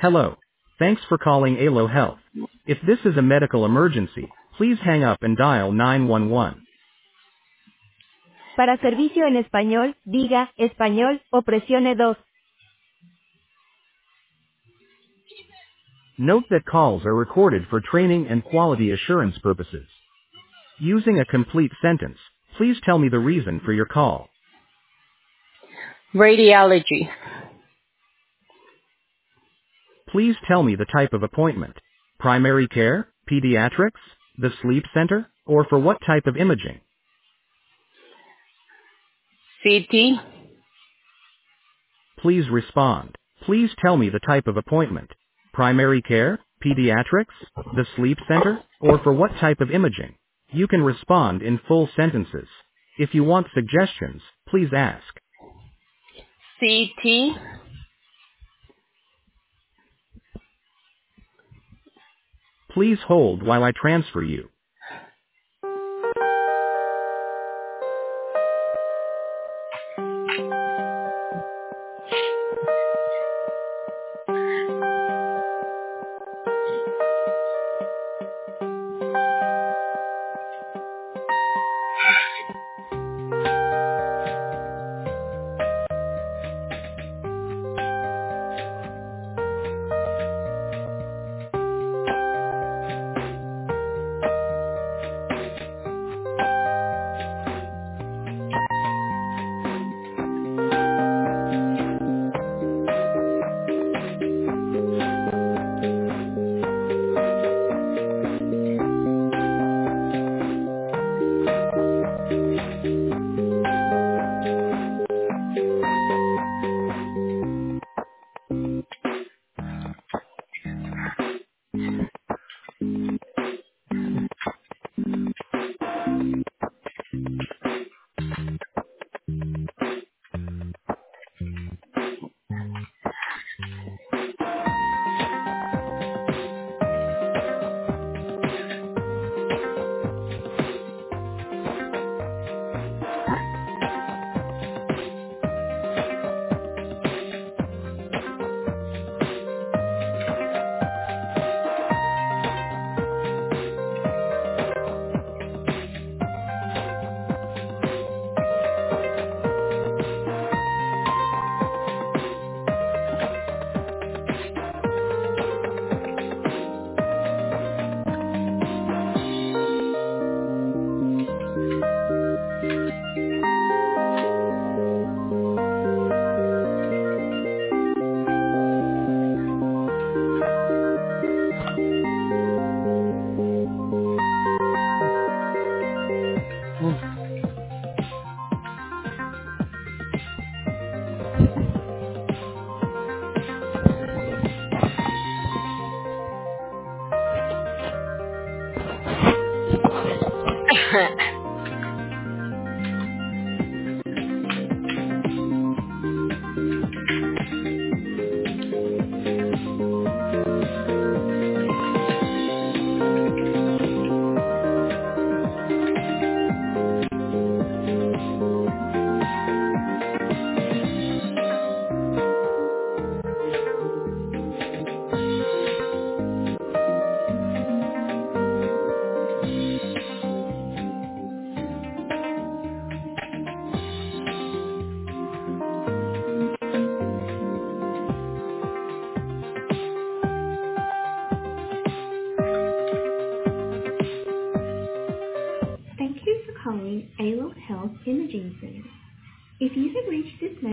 Hello. Thanks for calling ALO Health. If this is a medical emergency, please hang up and dial 911. Para servicio en español, diga español o presione 2. Note that calls are recorded for training and quality assurance purposes. Using a complete sentence, please tell me the reason for your call. Radiology. Please tell me the type of appointment. Primary care, pediatrics, the sleep center, or for what type of imaging? CT. Please respond. Please tell me the type of appointment. Primary care, pediatrics, the sleep center, or for what type of imaging? You can respond in full sentences. If you want suggestions, please ask. CT. Please hold while I transfer you. Thank you for calling ALO Health Imaging Center. If you have reached this